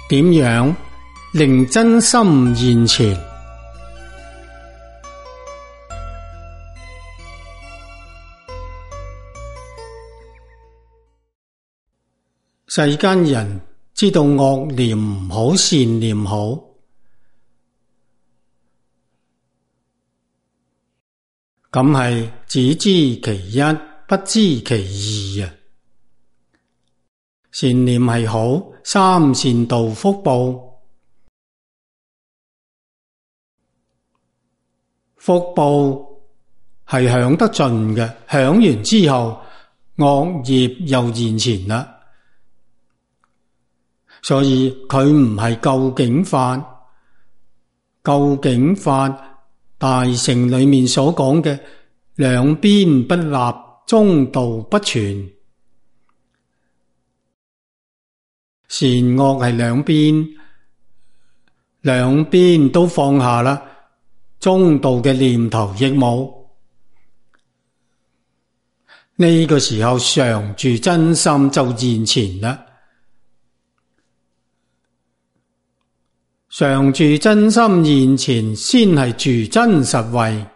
點樣令真心現前？世間人知道惡念唔好，善念好，咁係只知其一，不知其二啊！善念係好，三善道福報，福報係享得盡嘅，享完之後惡業又現前啦。所以佢唔係究竟法，究竟法大乘裏面所講嘅兩邊不立，中道不存。善惡係兩邊，兩邊都放下啦，中道嘅念頭亦冇。呢個時候常住真心就現前啦。常住真心現前，先係住真實位。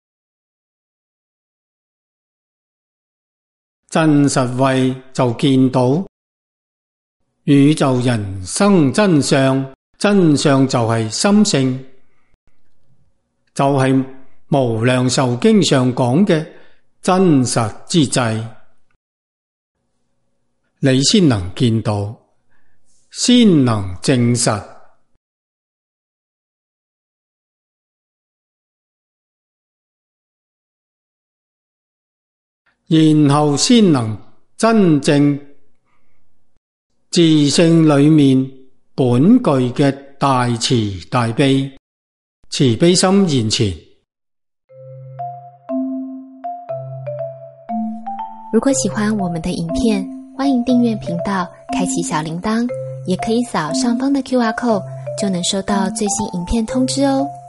真實位就見到宇宙人生真相，真相就係心性，就係無量壽經上講嘅真實之際，你先能見到，先能證實。然後先能真正自性裏面本具嘅大慈大悲，慈悲心現前。 如果喜歡我們的影片，歡迎訂閱頻道，開啟小鈴鐺，也可以掃上方的QR code，就能收到最新影片通知哦。